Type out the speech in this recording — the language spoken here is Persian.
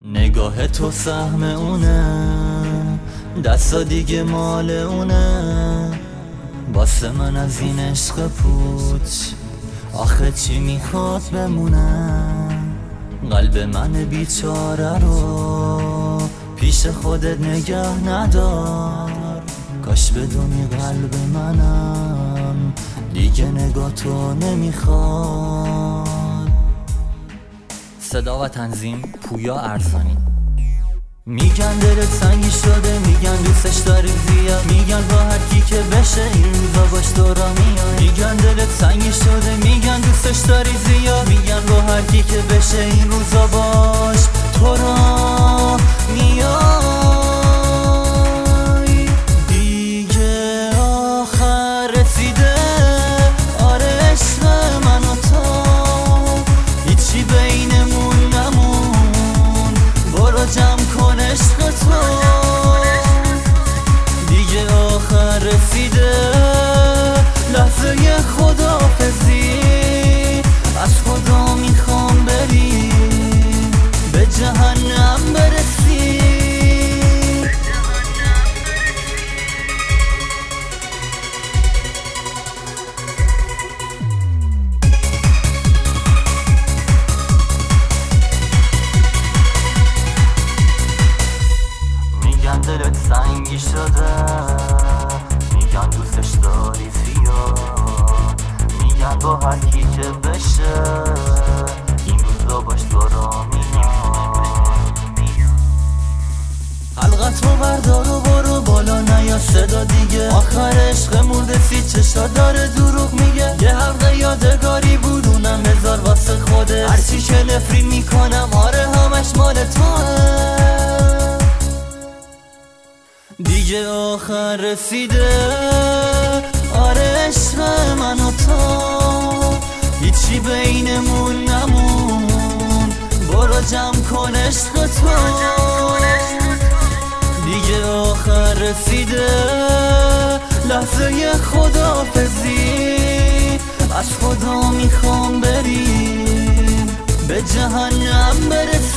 نگاه تو سهم اونه، دستا دیگه مال اونه. واسه من از این عشق پوچ آخه چی میخواد بمونه؟ قلب من بیچاره رو پیش خودت نگه ندار. کاش بدونی قلب منم دیگه نگاه تو نمیخواد. صدا و تنظیم پویا ارسانی. میگن دلت سنگی شده، میگن دوستش داری زیاد، میگن با هر کی که بشه این روزا باش تو را میاد. میگن دلت سنگی شده، میگن دوستش داری زیاد، میگن با هر کی که بشه این روزا باش تو را میای. دیگه آخر رسیده، آره عشق من و تو، هیچی بینمون نمون، برو جمع کن عشق تو. دیگه آخر رسیده، لحظه خداحافظی، از خدا میخوام بری به جهنم برسی. میگن دلت سنگی شده، میگن دوستش داری زیاد، میگن با هر کی که بشه این روزا باش تو را میاد. حلقت رو بردار و برو بالا نیا صدا دیگه، آخر عشق مرده سی چشا داره دروغ میگه. یه حلقه یادگاری بود اونم بذار واسه خودت، هرچی که نفرین میکنم آره همش مال توه. دیگه آخر رسیده، آره عشق من و تو، هیچی بینمون نمون، برو جمع کن عشق تو. دیگه آخر رسیده، لحظه خداحافظی، از خدا میخوام بریم به جهنم برسی.